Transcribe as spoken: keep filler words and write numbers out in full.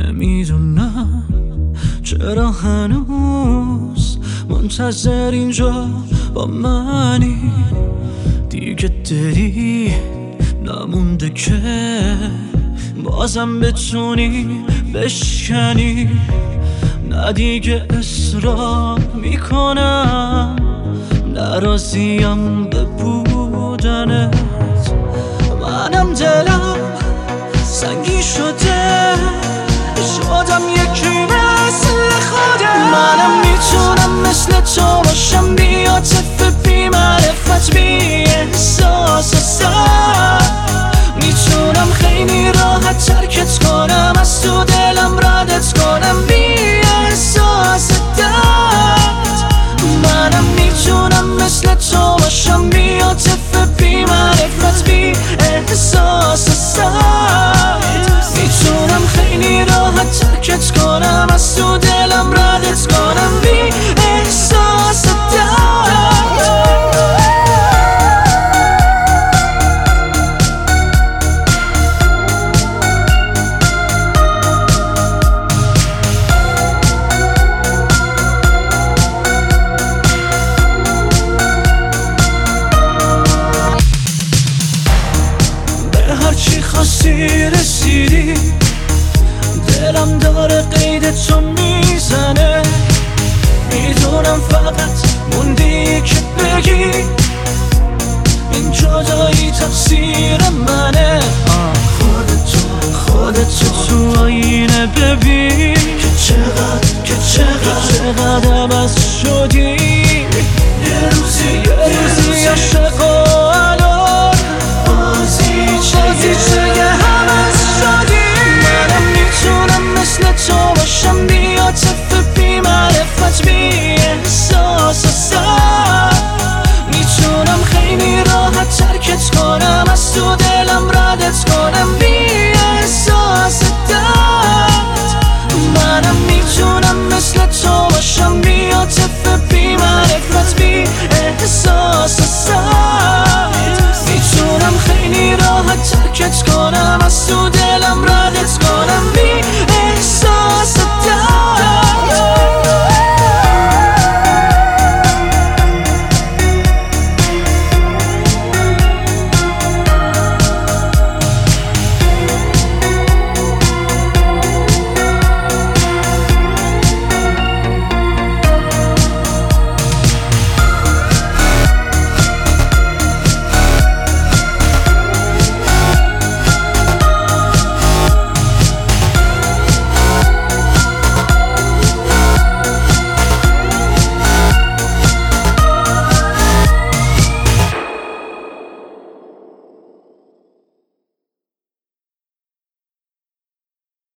نمیدونم چرا هنوز منتظر اینجا با منی. دیگه دلی نمونده که بازم بتونی بشکنی. نه دیگه اصرار میکنم، نراضیم به بودنت. منم دلم سنگی شده، شدم یکی مثل خودم. منم میتونم مثل تو باشم، بی عاطفه، بی معرفت، بی احساس سر. میتونم خیلی راحت ترکت کنم، از تو دلم ردت کنم، بی احساس درد. منم میتونم مثل تو باشم، بی عاطفه، بی معرفت، بی احساس سرد. میتونم خیلی راحت ترکت کنم، از تو دلم ردت کنم، بی احساس درد. هرچی خواستی رسیدی، دلم داره قید تو میزنه. میدونم فقط موندی که بگی این جدایی تقصیر منه. خودتو خودتو تو آینه ببین که چقدر که چقدر چقدر عوض شدی. یه روزی یه روزی عاشق و الان بازیچه همه شدی. منم میتونم مثل تو باشم، بی عاطفه، بی معرفت، بی احساس سر. میتونم خیلی راحت ترکت کنم، از تو دلم ردت کنم، بی احساس درد. منم میتونم مثل تو باشم، بی عاطفه، بی معرفت، بی احساس سر. میتونم خیلی راحت ترکت کنم، از تو